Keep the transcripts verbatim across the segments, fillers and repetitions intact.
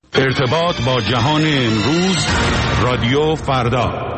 ارتباط با جهان امروز، رادیو فردا.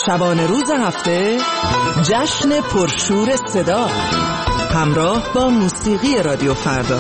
شبانه روز هفته جشن پرشور صدا همراه با موسیقی رادیو فردا.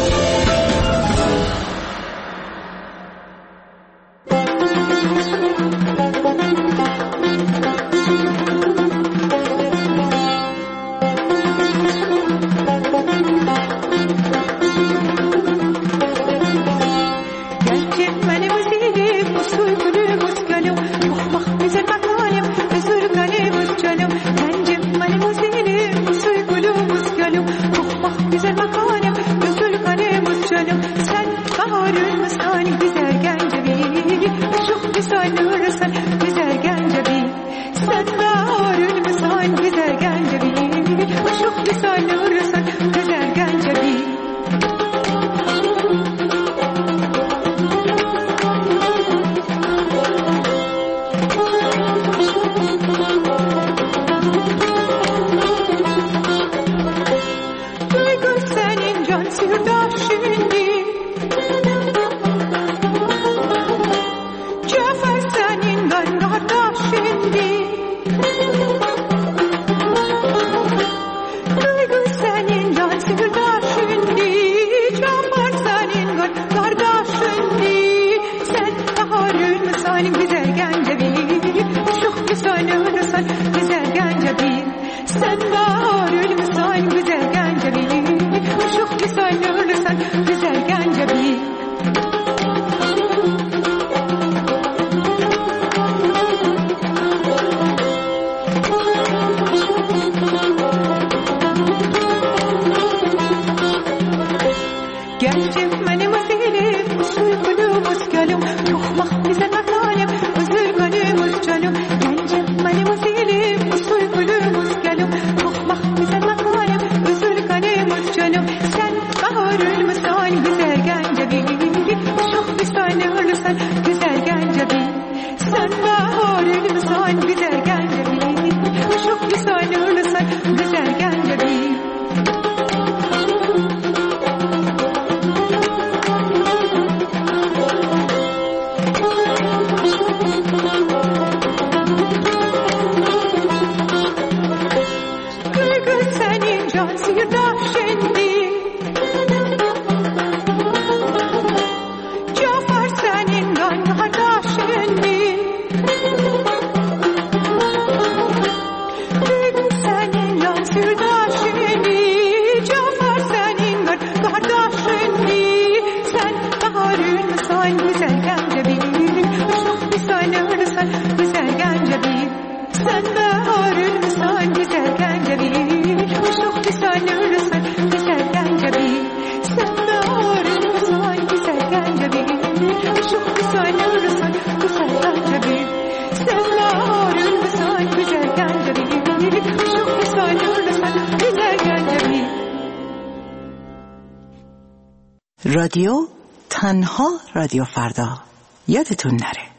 رادیو تنها رادیو فردا، یادتون نره.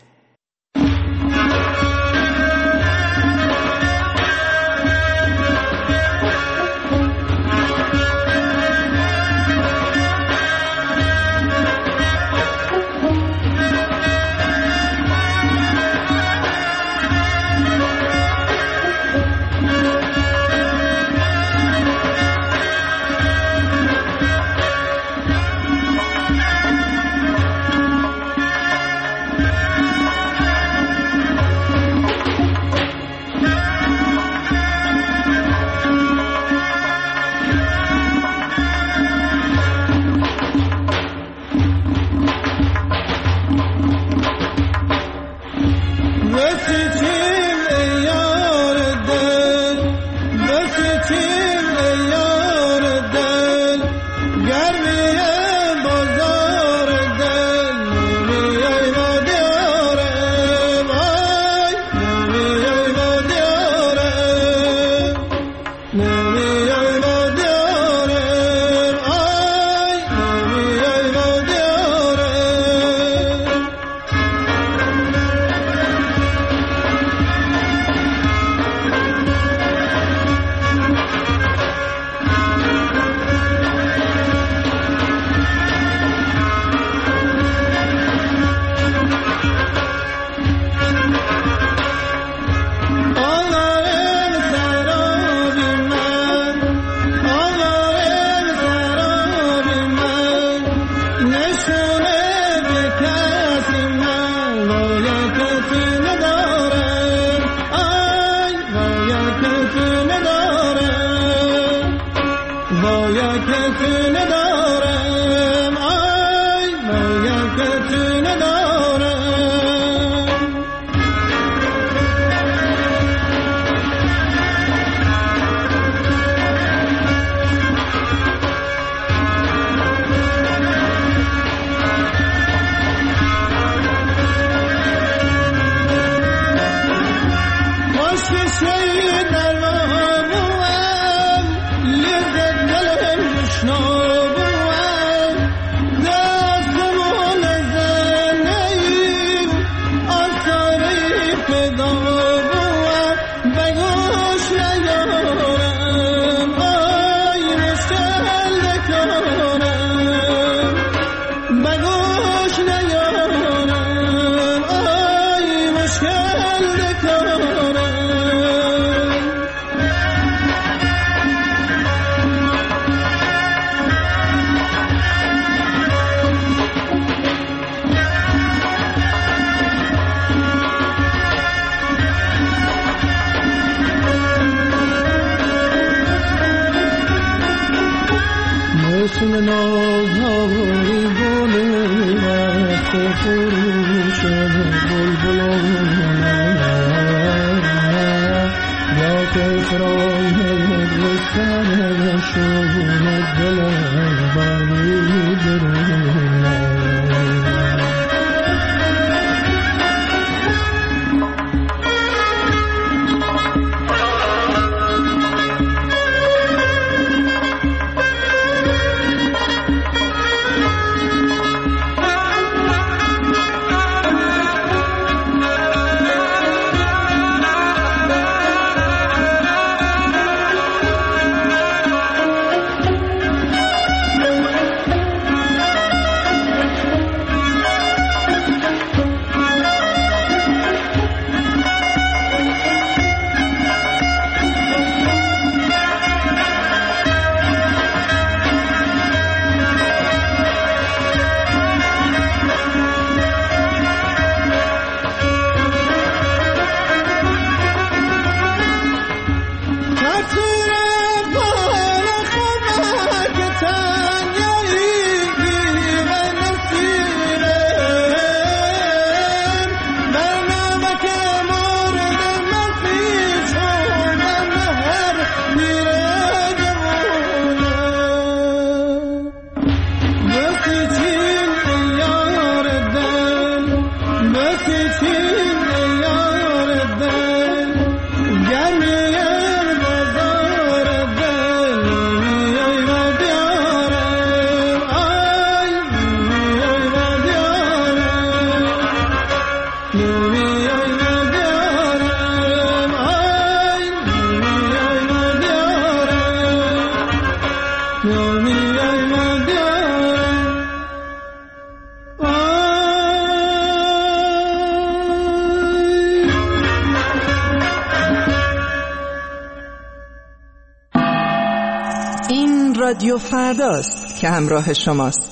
رادیو فرداست که همراه شماست.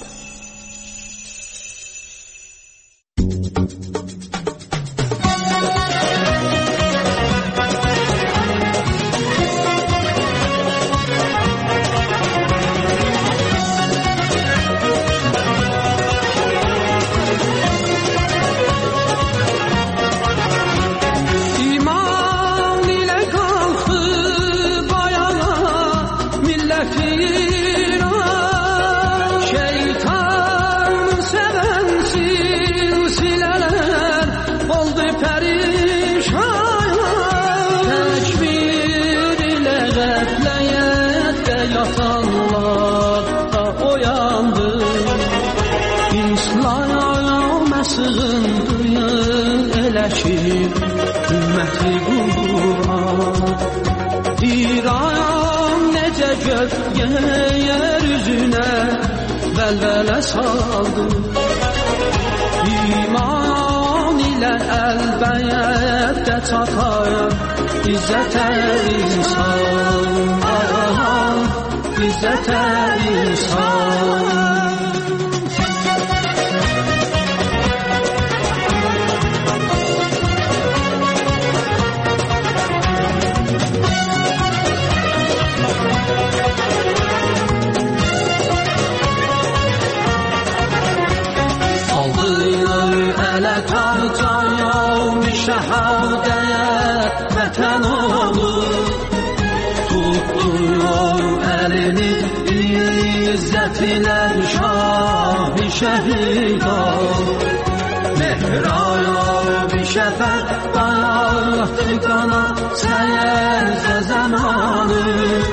Vəlvələ saldı İman ilə əlbəyyətdə çatar İzzətə insan İzzətə insan tuttuğu elini İzzetiyle şah-ı şehid ol. Mehraya bir şefet dağıttı kana seyirse zamanı.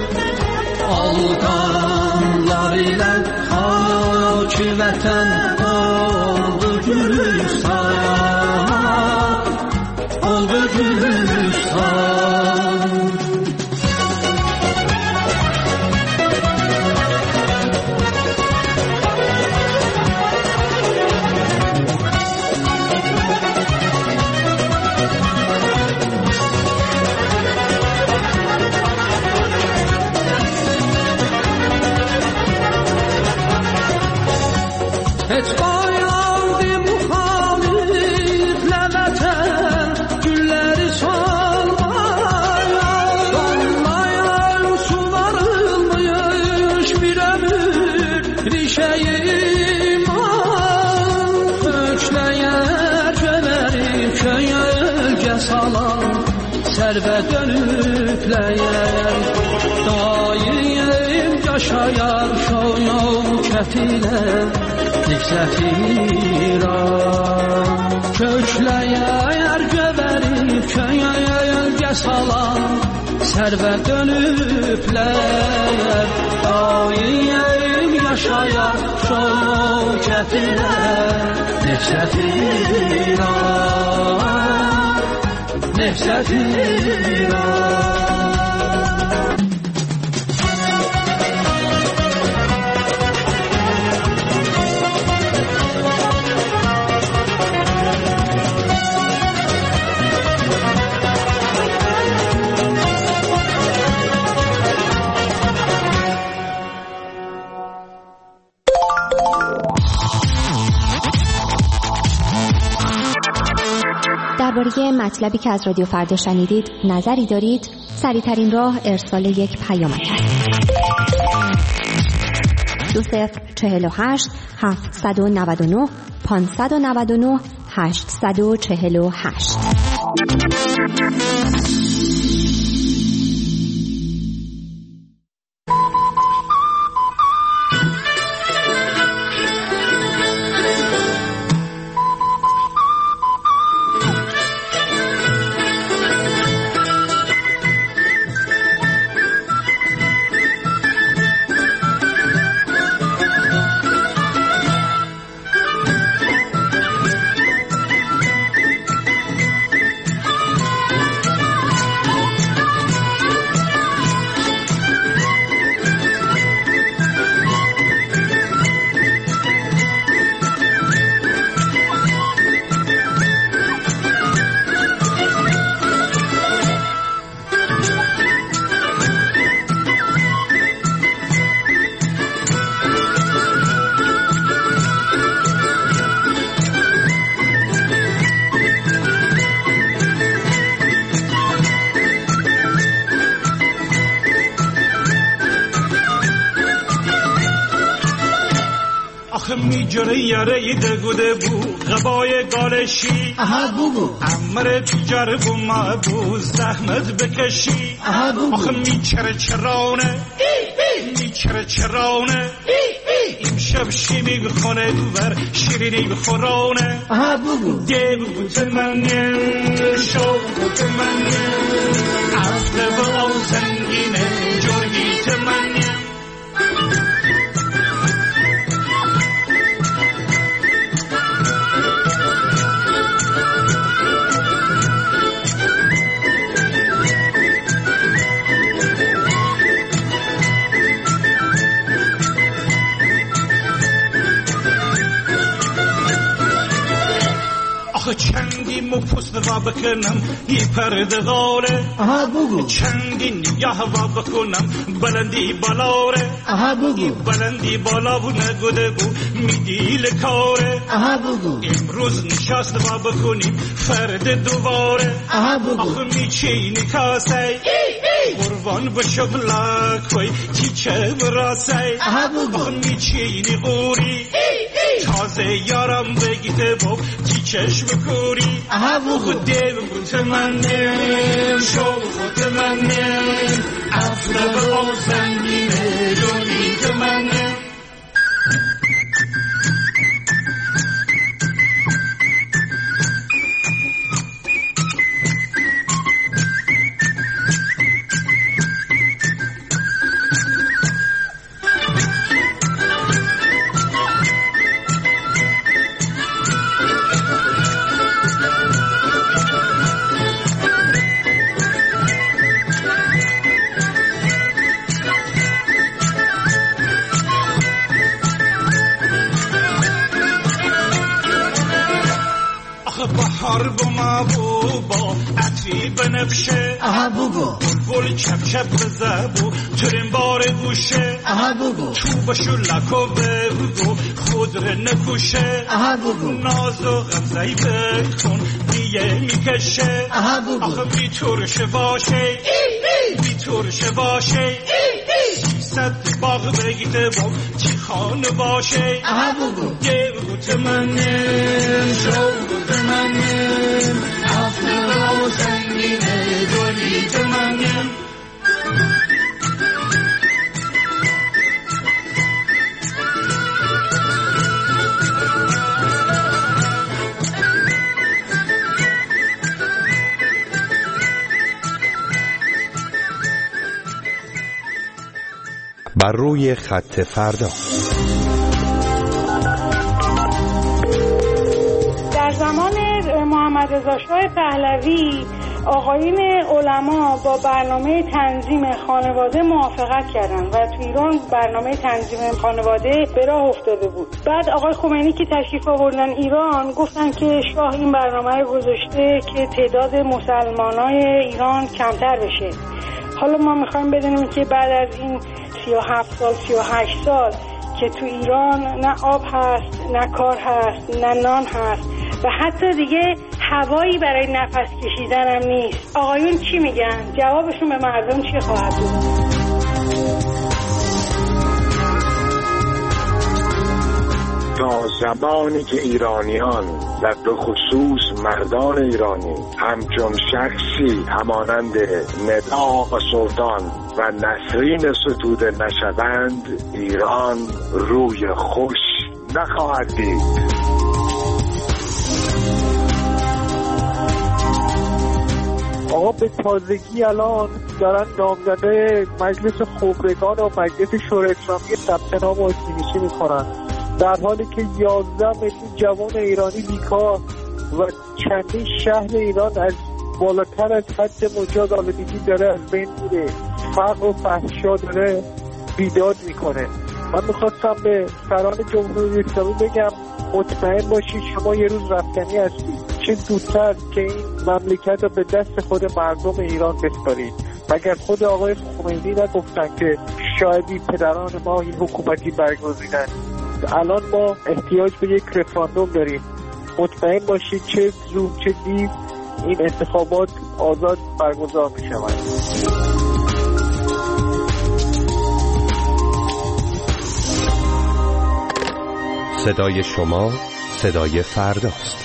Aldanlar ile haki vətən oldu Gülüstan, oldu Gülüstan. Heç bayandı muhaliflə vətən gülləri solmaya, damlayan sularılmış bir ömür rişəyi iman. Kökləyər göverib köyə ölgə salan sərvə dönükləyər. Daim yaşayar şoyavkət ilə Nifzət-i İran. Kökləyər göverib köyə ölgə salan sərvə dönüblər. Daim yaşayar şovkət ilə Nifzət-i İran, Nifzət-i İran. درباره مطلبی که از رادیو فردا شنیدید نظری دارید؟ سریع‌ترین راه ارسال یک پیامک است. دو صفر چهل و هشت هفتصد و نود و نه پانصد و نود و نه هشتصد و چهل و هشت. جره یاره دگو دگو غبای گالشی اها بگو امر تجار بو مابو زحمت بکشی اها بگو آخه میچره چرانه میچره چرانه امشب شیمی بخونه دوبر شیرینی بخورانه اها بگو دیگو بوت منیم شو بوت منیم عفله و آزنگینه جرگیت منیم چندی مو پست را بکنم یه پرده غاره اها بگو چندی نیاه را بکنم بلندی بالاره اها بگو بلندی بالا و نگوده بو میدیل کاره اها بگو امروز نشست را بکنیم فرد دوباره اها بگو آخه میچینی کاسه قربان بشو بلاکوی چیچه براسه اها بگو آخه میچینی قوری تا از یارم بگیده با چی چشم کوری اها بگو دیو گوت منم شو گوت منم افراد آزنگینه دونیت منم بحر بمابوبا عطری بنفشه اها بگو بلبل چپ چپ بزبو ترین بار گوشه اها بگو چوبشو لکو بگو خود رو نکوشه اها بگو ناز و غمزهی بکن دیگه میکشه اها بگو آخه بی ترشه باشه بی ترشه باشه ست باغ بگیده با چی خانه باشه اها بگو دیو گوت منم شو گوت منم افراد و زنگینه دولیت منم بر روی خط فردا. در زمان محمد رضا شاه پهلوی آقایون علما با برنامه تنظیم خانواده موافقت کردند و تو ایران برنامه تنظیم خانواده به راه افتاده بود. بعد آقای خمینی که تشریف آوردن ایران گفتن که شاه این برنامه رو گذاشته که تعداد مسلمانای ایران کمتر بشه. حالا ما میخوایم بدونیم که بعد از این سی و هفت سال سی و هشت سال که تو ایران نه آب هست نه کار هست نه نان هست و حتی دیگه هوایی برای نفس کشیدن هم نیست، آقایون چی میگن؟ جوابشون به مردم چی خواهد بود؟ تا زمانی که ایرانیان در به خصوص مردان ایرانی همچون شخصی همانند ندا سلطان و نسرین ستوده نشوند، ایران روی خوش نخواهد دید. آقا به تازگی الان دارن نامزده مجلس خبرگان و مجلس شورای اسلامی ثبت نام و نویسی میکنن، در حالی که یازده میلیون جوان ایرانی بیکار و چندین شهر ایران از بالاتر از حد مجاز آلودگی داره از بین میره، فقر و فحشا داره بیداد میکنه. من میخواستم به سران جمهوری اسلامی بگم مطمئن باشید شما یه روز رفتنی هستید، چه زودتر که این مملکت رو به دست خود مردم ایران بسپارید. مگر خود آقای خمینی نگفتن که شاید پدران ما این حکومتی برگزیدن؟ الان ما احتیاج به یک رفراندوم داریم. مطمئن باشید چه زود چه دیر این انتخابات آزاد برگزار می شود. صدای شما صدای فرداست.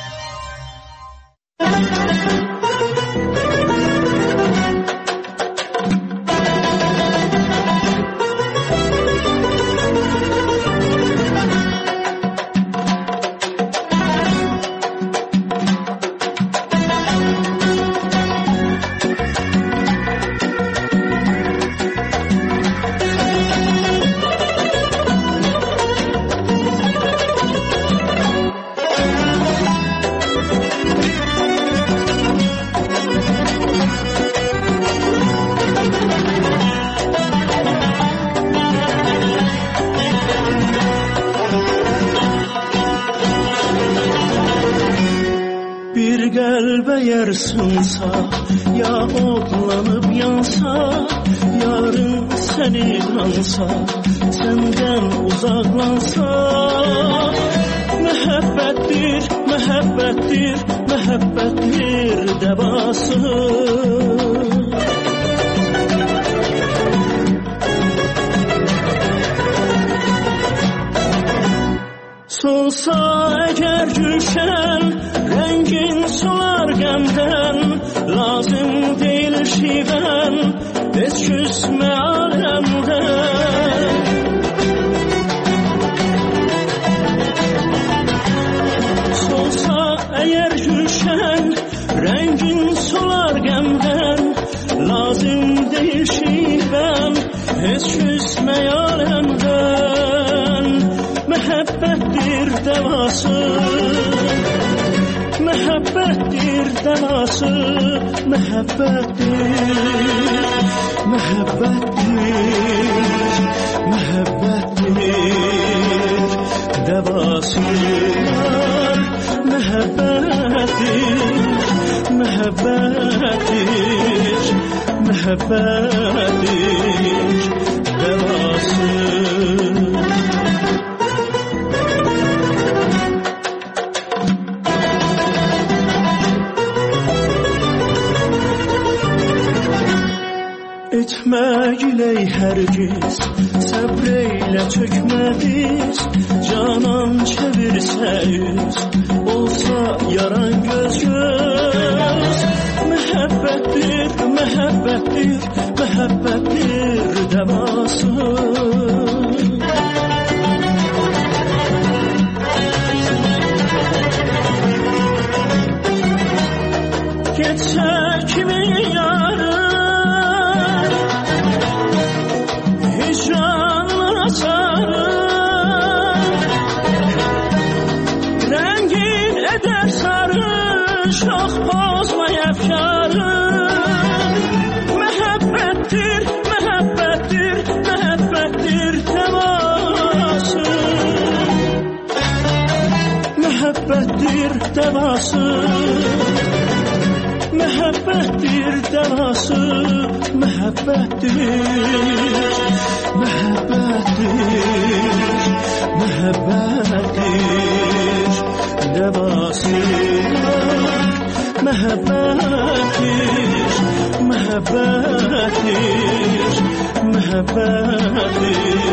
Yarsınsa ya oğlanıp yansa, yarın seni kansa, senden uzaklansa, mehabbettir, mehabbettir, mehabbettir devası. Solsa eğer gülşen, rengin solar gemden, lazım değil şiven, hiç küsme alemden. Solsa eğer gülşen, rengin solar gemden, lazım değil şiven, hiç küsme alemden. Mehabbettir devası, mehabbettir devası, mehabbettir, mehabbettir, mehabbettir devası var. Mehabbettir, mehabbettir, mehabbettir devası. Etme giley hergiz, sabreyle çökmediz, canan çevirse yüz, olsa yaran göz göz. Mehabbettir, mehabbettir, mehabbettir devası. Geçse kimin yarı, hicranına sarı, rengin eder sarı, çok bozma efkarı. Mehabbettir, mehabbettir, mehabbettir devası. Mehabbettir devası, mehabbettir devası, mehabbettir, mehabbettir, mehabbettir devası. Mehabbettir, mehabbettir, mehabbettir